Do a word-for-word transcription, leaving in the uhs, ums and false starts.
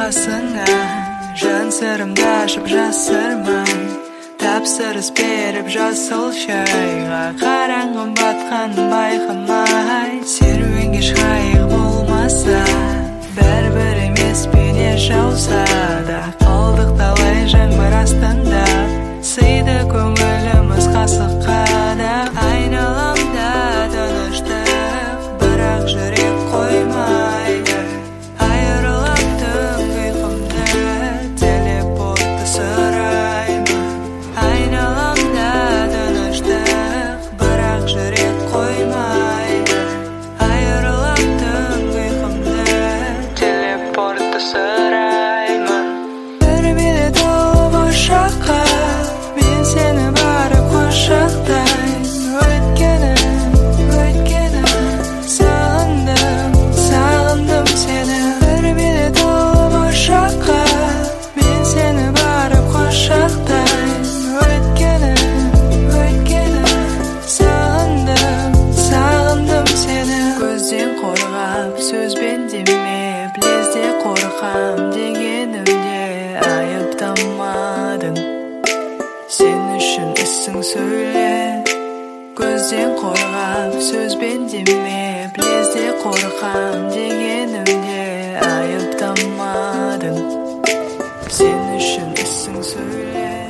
басыңа жан сырымды ашып жасырмай тапсырыс беріп жасыл шайға қараңғы батқанын байқамай серуенге шығайық болмаса бәрібір емес пене жауса да қалдық талай жаңбыр астында сыйды көңіліміз қасыққа да айналамда тыныштық бірақ жүрек қоймайды айырылып түнгі ұйқымды телепортты сұраймын айналамда тыныштық бірақ жүрек қоймайды айырылып түнгі ұйқымды телепортты сұраймын бір билет алып ұшаққа мен сені барып құшақтаймын өйткені өйткені сағындым сағындым сені бір билет алып ұшаққа мен сені барып құшақтаймын өйткені өйткені сағындым сағындым сені көзден қорғап сөзбен демеп лезде қорқам дегенімде айыптамадың сен үшін ісің сөйле көзден қорғап сөзбен демеп лезде қорқам дегенімде айыптамадың сен үшін ісің сөйле